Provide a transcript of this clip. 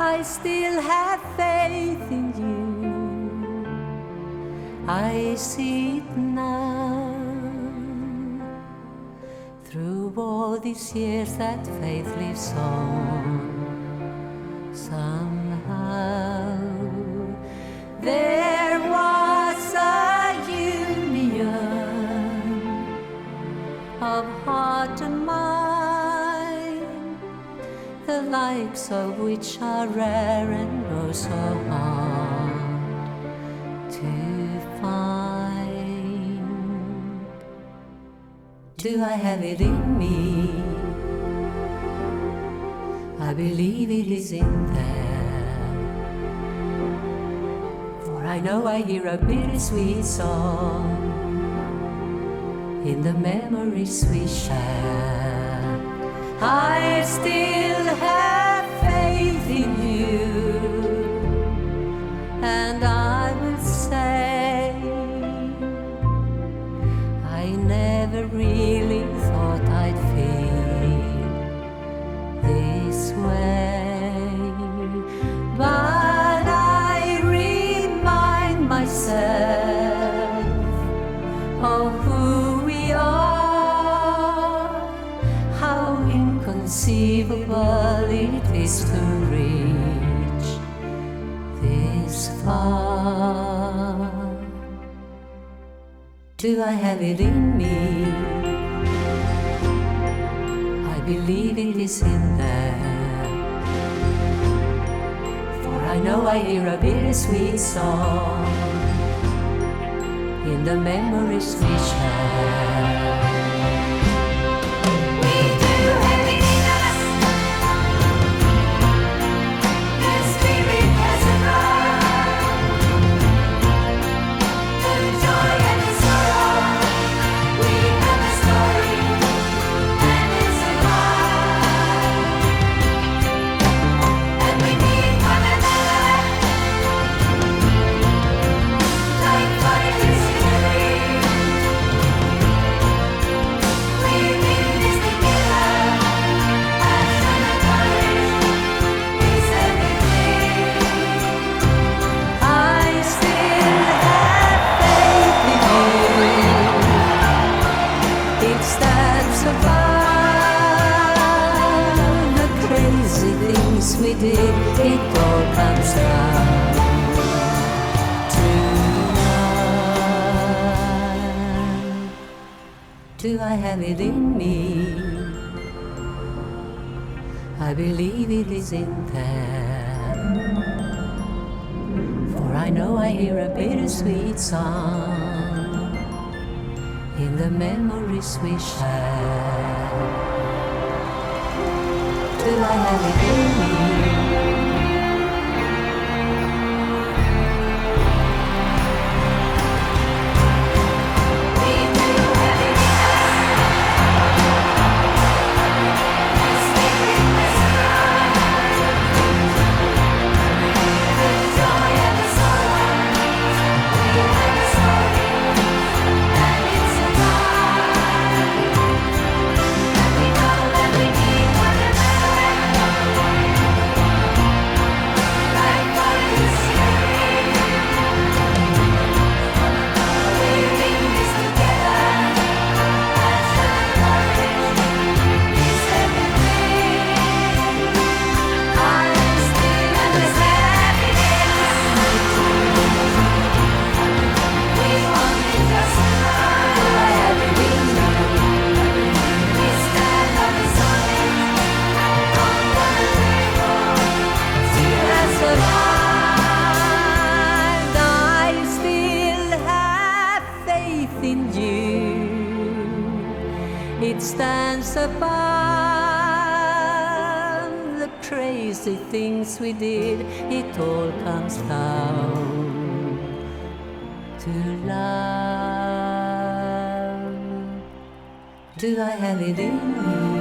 I still have faith in you. I see it now. Through all these years that faith lives on. Somehow there was a union of heart and mind, the likes of which are rare and oh so hard to find. Do I have it in me? I believe it is in there, for I know I hear a bittersweet song in the memories we share. I still have faith in you, and I will say I never really thought I'd feel this way, but I remind myself of who we are, how inconceivable it is to reach this far. Do I have it in me? I believe it is in there, for I know I hear a bittersweet song in the memories we share. We do have it in us. The spirit has arrived. The joy and the sorrow. We have a story, and it's alive. And we need one another, like fire is in the rain. We need this together. Passion and courage is everything. I still have faith in you. It stands above the crazy things we did. It all comes down to love. Do I have it in me? I believe it is in there, for I know I hear a bittersweet song in the memories we share. Do I have it in me? We do have it in us. The spirit has arrived. The joy and the sorrow. We have a story, and it's alive. And we know that we need one another, like fire is in the rain. We bring this together. Passion and courage is everything. I'm still at the happiness. We only just arrived. Do I have it in me? We stand on the solid, on the rainbow. Still has survived. I still have faith in you. It stands above the crazy things we did. It all comes down to love. Do I have it in me?